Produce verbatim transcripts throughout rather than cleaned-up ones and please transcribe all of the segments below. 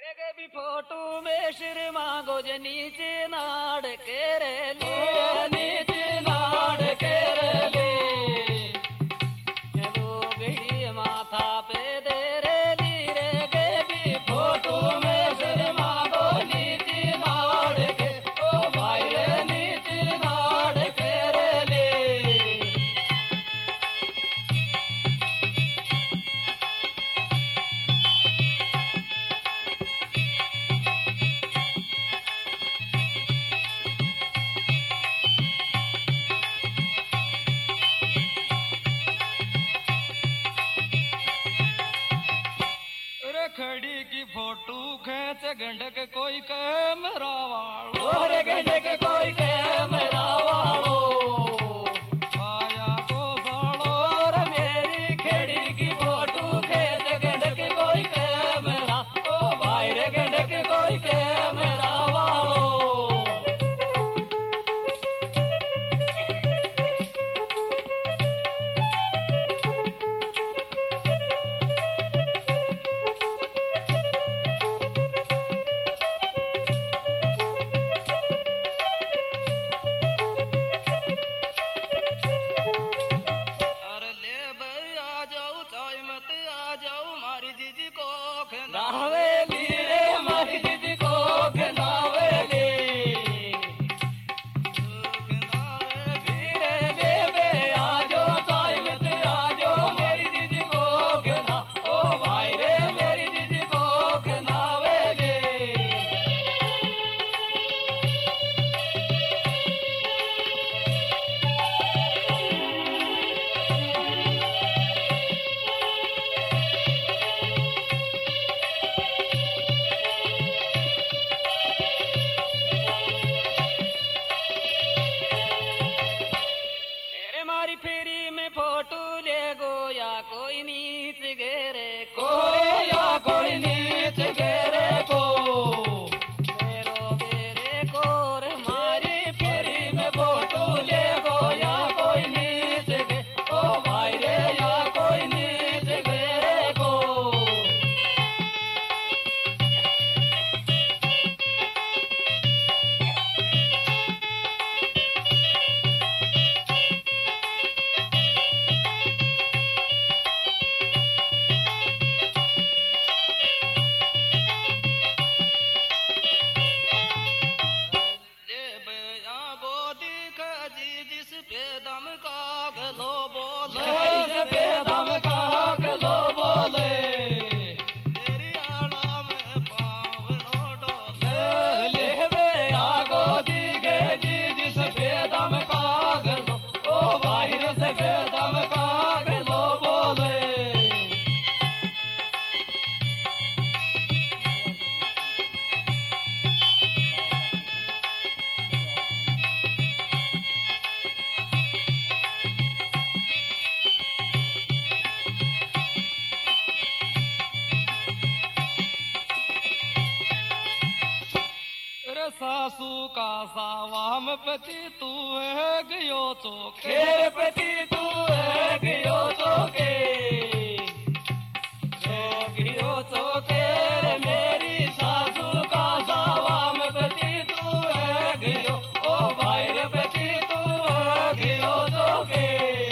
भी फोटो में सिर मांगो जे नीचे नाड़ के रे ले नीचे नाड़ के रे ले चलो गई माथा पे दे रे ली रे गे भी फोटो में सिर मांगो नीचे नाड़ के ओ भाई रे नीचे नाड़ के रे ले खड़ी की फोटो खेच गंडक कोई कैमरा वालो और गंडक कोई कैमरा वालो आया को सालो और मेरी खड़ी की फोटो खेच गंडक कोई कैमरा ओ भाई रे गंडक कोई कैमरा वालो नावेली रे मारी दीदी को नावेली धीरे बेबे आजो टाइम ते आजो मेरी दीदी को ना ओ भाई रे मेरी दीदी को नावेली फेरी में फोटो ले गो या कोई नीच गेरे को या कोई नीच गेरे को मेरो गेरे को रे मारी फेरी में फोटो ले गो या कोई नीच गे ओ भाई रे या कोई नीच गेरे को जिस पे दम का गलो बोले जिस पे दम का गलो बोले तेरी आड़ा में पाँव नो डोले ले वे आगो दिखे जी जिस पे दम का गलो ओ बाहर से पे दम का गलो बोले सासू का सावाम पति तू है गयो तो खेर पति तू है गयो तो के गयो तो के मेरी सासू का सावाम पति तू है गयो ओ भाई रे पति तू है गयो तो के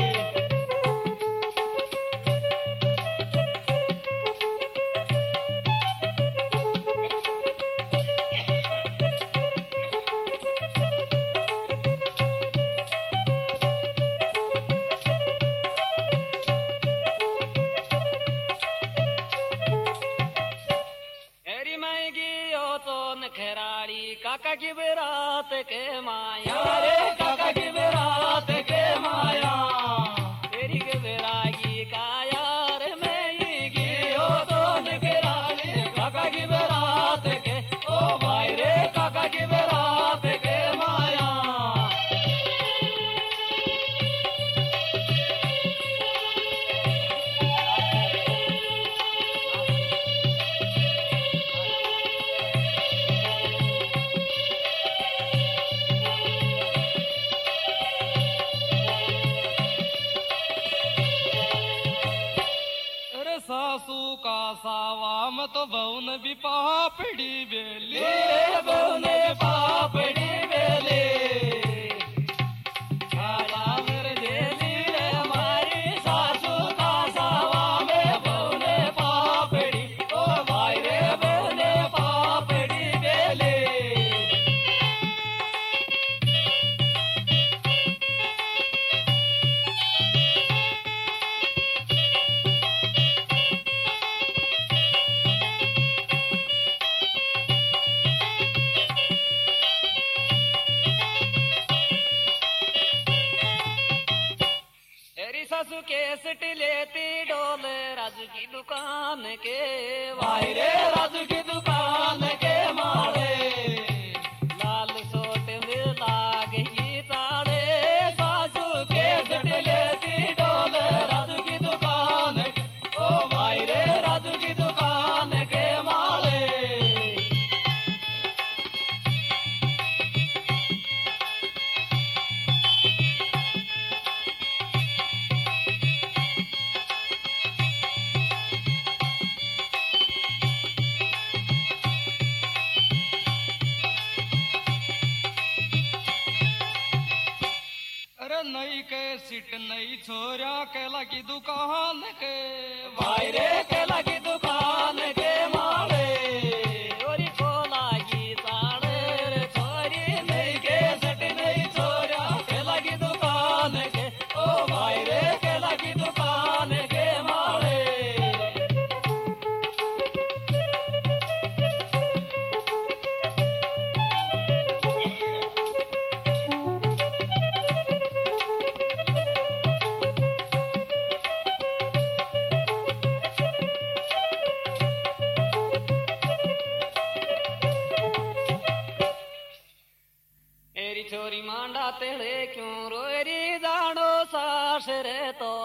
खराड़ी काका की बेरात के माया रे काका की बेरात के माया तेरी के बेरागी का यार मैं ही गियो तो खराड़ी काका की बेरात के ओ भाई रे काका की बेरात के माया बहुन भी पापड़ी बेली रे बहुन पापड़ी बेली काला मेरे जेली रे हमारी सासू का सावा में बहुन पापड़ी ओ भाई रे बहुन पापड़ी बेली सासू के सिट लेती डोल राजू की दुकान के भाई रे राजू की दुकान के मारे लाल सोट में लाग ही ताड़े सासू के सिट लेती डोल राजू की दुकान ओ भाई रे राजू की दुकान के मारे नई के सिट नई छोरा केला की दुकान के भाई रे केला की दुकान के मारे ओरी को लागी ताड़े रे छोरी नई के सिट नई छोरा केला की दुकान के ओ भाई रे केला की दुकान के मारे छोरी मांडा तेरे क्यों रोरी जानो सास रे तो